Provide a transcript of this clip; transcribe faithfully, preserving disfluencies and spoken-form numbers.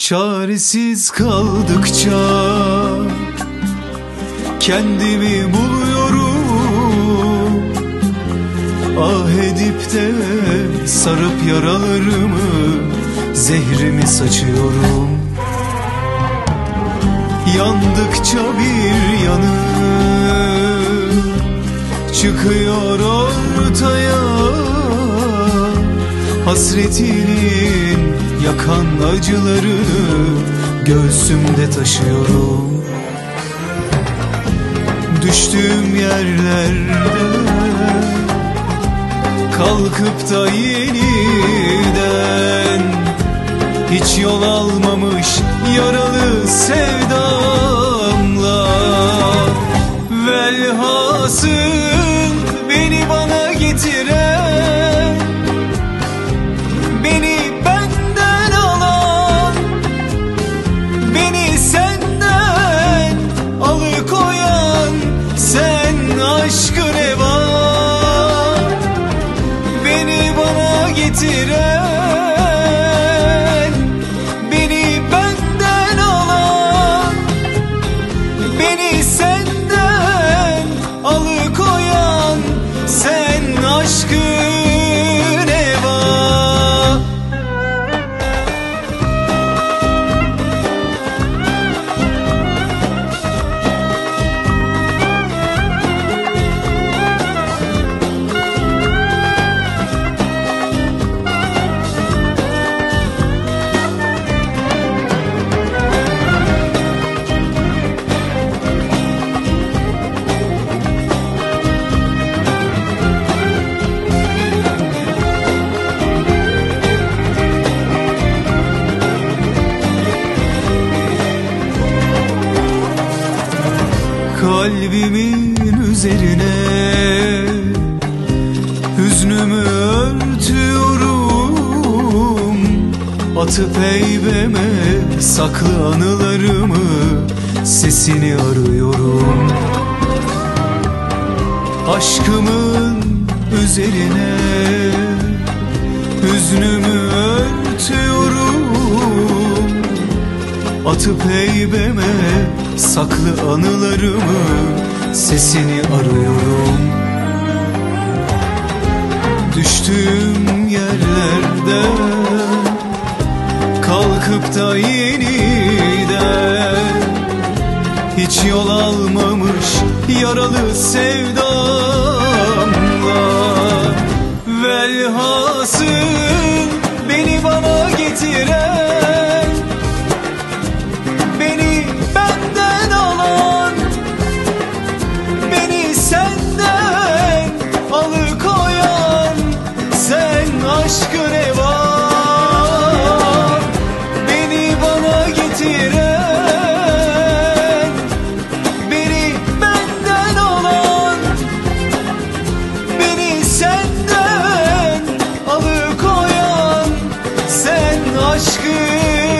Çaresiz kaldıkça kendimi buluyorum. Ah edip de sarıp yaralarımı, zehrimi saçıyorum. Yandıkça bir yanım çıkıyor ortaya, hasretinin yakan acılarını göğsümde taşıyorum. Düştüğüm yerlerde kalkıp da yeniden, hiç yol almamış yaralı sevdamla, velhasıl beni bana getiren, beni benden alan, beni senden alıkoyan, sen aşkı reva, beni bana getiren, beni benden alan, beni senden alıkoyan, sen aşkı reva. Kalbimin üzerine hüznümü örtüyorum, atıp heybeme saklı anılarımı, sesini arıyorum. Aşkımın üzerine hüznümü örtüyorum, atıp heybeme saklı anılarımı, sesini arıyorum. Düştüğüm yerlerde kalkıp da yeniden, hiç yol almamış yaralı sevdamla, velhasıl beni bana getiren, beni benden alan, beni senden alıkoyan, sen aşkı reva, beni bana getiren, beni benden alan, beni senden alıkoyan, sen aşkı